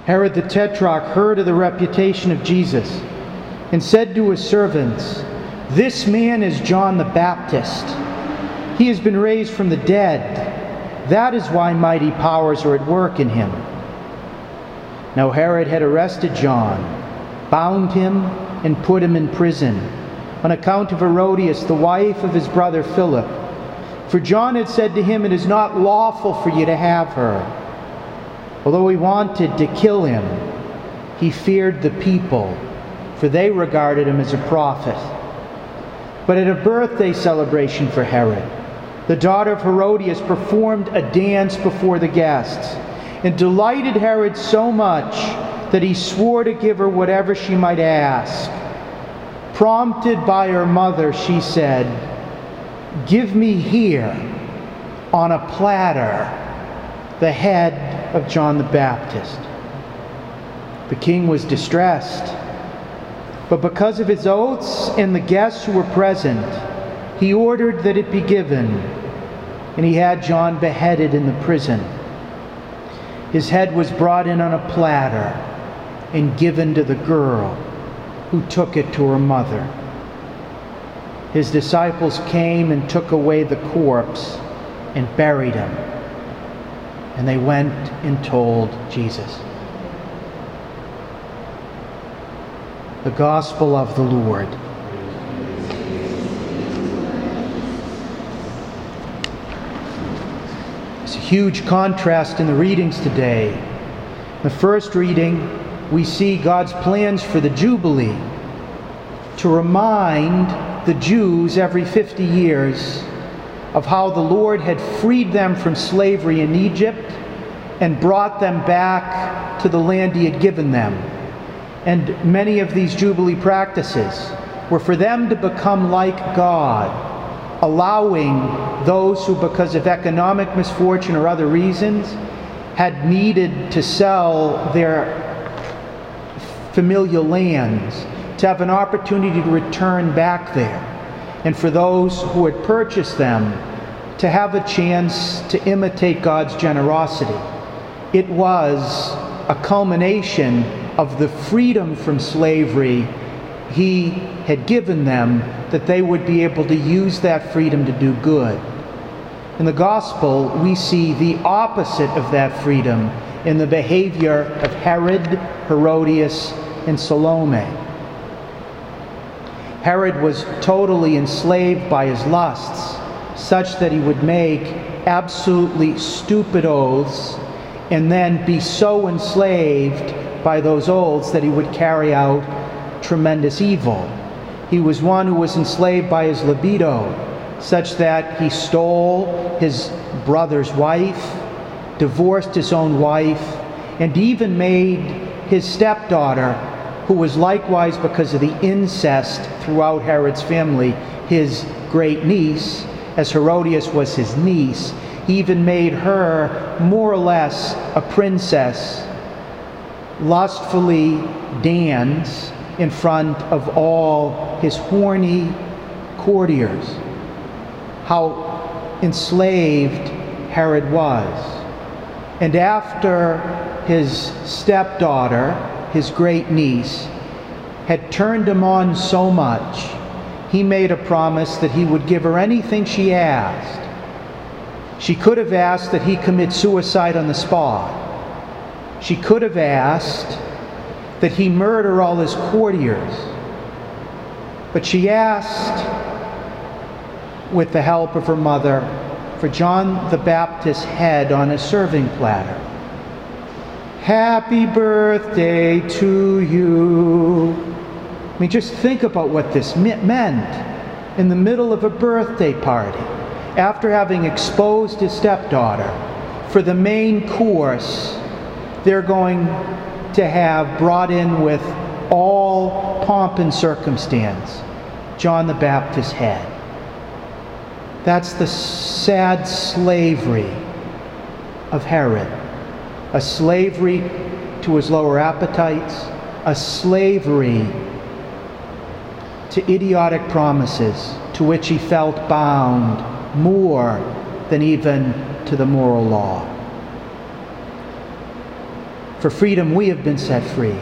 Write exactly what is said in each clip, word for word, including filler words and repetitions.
Herod the Tetrarch heard of the reputation of Jesus and said to his servants, "This man is John the Baptist. He has been raised from the dead. That is why mighty powers are at work in him." Now Herod had arrested John, bound him, and put him in prison on account of Herodias, the wife of his brother Philip. For John had said to him, "It is not lawful for you to have her." Although he wanted to kill him, he feared the people, for they regarded him as a prophet. But at a birthday celebration for Herod, the daughter of Herodias performed a dance before the guests, and delighted Herod so much that he swore to give her whatever she might ask. Prompted by her mother, she said, "Give me here, on a platter, the head of John the Baptist." The king was distressed, but because of his oaths and the guests who were present, he ordered that it be given, and he had John beheaded in the prison. His head was brought in on a platter and given to the girl, who took it to her mother. His disciples came and took away the corpse and buried him. And they went and told Jesus. The Gospel of the Lord. There's a huge contrast in the readings today. In the first reading, we see God's plans for the Jubilee to remind the Jews every fifty years of how the Lord had freed them from slavery in Egypt and brought them back to the land He had given them. And many of these Jubilee practices were for them to become like God, allowing those who, because of economic misfortune or other reasons, had needed to sell their familial lands, to have an opportunity to return back there. And for those who had purchased them, to have a chance to imitate God's generosity. It was a culmination of the freedom from slavery He had given them, that they would be able to use that freedom to do good. In the Gospel, we see the opposite of that freedom in the behavior of Herod, Herodias, and Salome. Herod was totally enslaved by his lusts, such that he would make absolutely stupid oaths and then be so enslaved by those oaths that he would carry out tremendous evil. He was one who was enslaved by his libido, such that he stole his brother's wife, divorced his own wife, and even made his stepdaughter, who was likewise, because of the incest throughout Herod's family, his great niece, as Herodias was his niece. He even made her more or less a princess, lustfully dance in front of all his horny courtiers. How enslaved Herod was. And after his stepdaughter, his great niece, had turned him on so much, he made a promise that he would give her anything she asked. She could have asked that he commit suicide on the spot. She could have asked that he murder all his courtiers. But she asked, with the help of her mother, for John the Baptist's head on a serving platter. Happy birthday to you. I mean, just think about what this meant. In the middle of a birthday party, after having exposed his stepdaughter, for the main course, they're going to have brought in with all pomp and circumstance John the Baptist's head. That's the sad slavery of Herod. A slavery to his lower appetites, a slavery to idiotic promises to which he felt bound more than even to the moral law. For freedom we have been set free.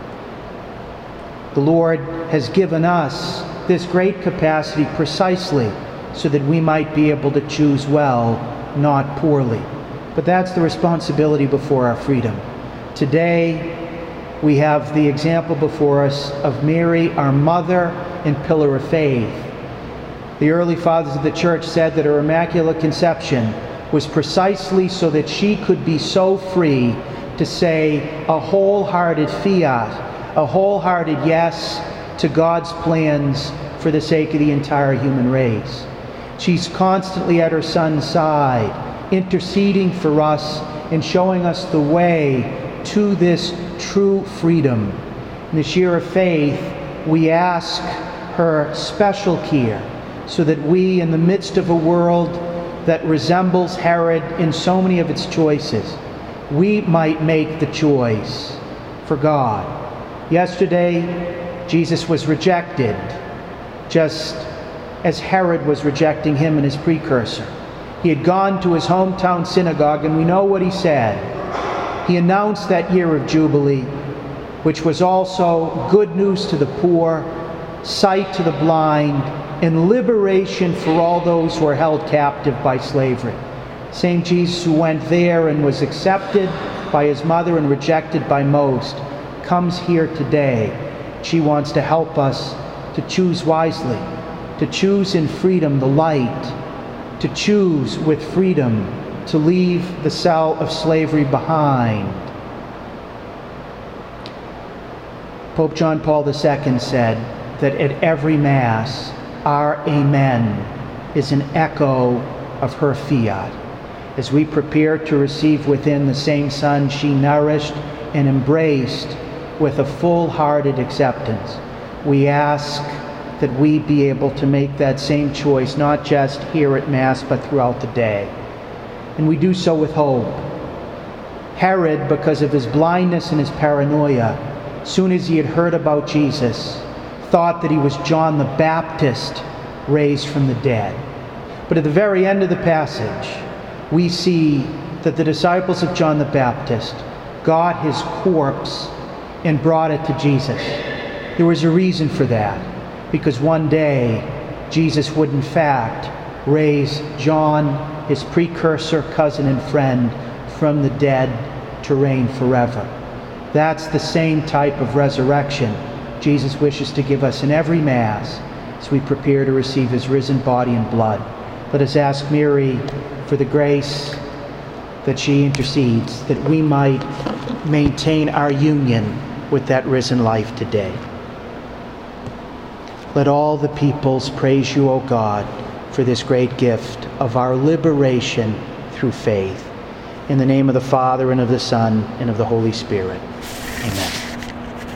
The Lord has given us this great capacity precisely so that we might be able to choose well, not poorly. But that's the responsibility before our freedom. Today, we have the example before us of Mary, our mother and pillar of faith. The early fathers of the church said that her Immaculate Conception was precisely so that she could be so free to say a wholehearted fiat, a wholehearted yes to God's plans for the sake of the entire human race. She's constantly at her Son's side, interceding for us and showing us the way to this true freedom. In this year of faith, we ask her special care so that we, in the midst of a world that resembles Herod in so many of its choices, we might make the choice for God. Yesterday, Jesus was rejected, just as Herod was rejecting him and his precursor. He had gone to his hometown synagogue, and we know what he said. He announced that year of Jubilee, which was also good news to the poor, sight to the blind, and liberation for all those who are held captive by slavery. Same Jesus who went there and was accepted by his mother and rejected by most comes here today. She wants to help us to choose wisely, to choose in freedom the light, to choose with freedom to leave the cell of slavery behind. Pope John Paul the Second said that at every Mass, our Amen is an echo of her fiat. As we prepare to receive within the same Son she nourished and embraced with a full-hearted acceptance, we ask that we be able to make that same choice, not just here at Mass, but throughout the day. And we do so with hope. Herod, because of his blindness and his paranoia, soon as he had heard about Jesus, thought that he was John the Baptist raised from the dead. But at the very end of the passage, we see that the disciples of John the Baptist got his corpse and brought it to Jesus. There was a reason for that, because one day Jesus would in fact raise John, his precursor, cousin, and friend, from the dead to reign forever. That's the same type of resurrection Jesus wishes to give us in every Mass as we prepare to receive his risen body and blood. Let us ask Mary for the grace that she intercedes, that we might maintain our union with that risen life today. Let all the peoples praise you, O God, for this great gift of our liberation through faith. In the name of the Father, and of the Son, and of the Holy Spirit. Amen.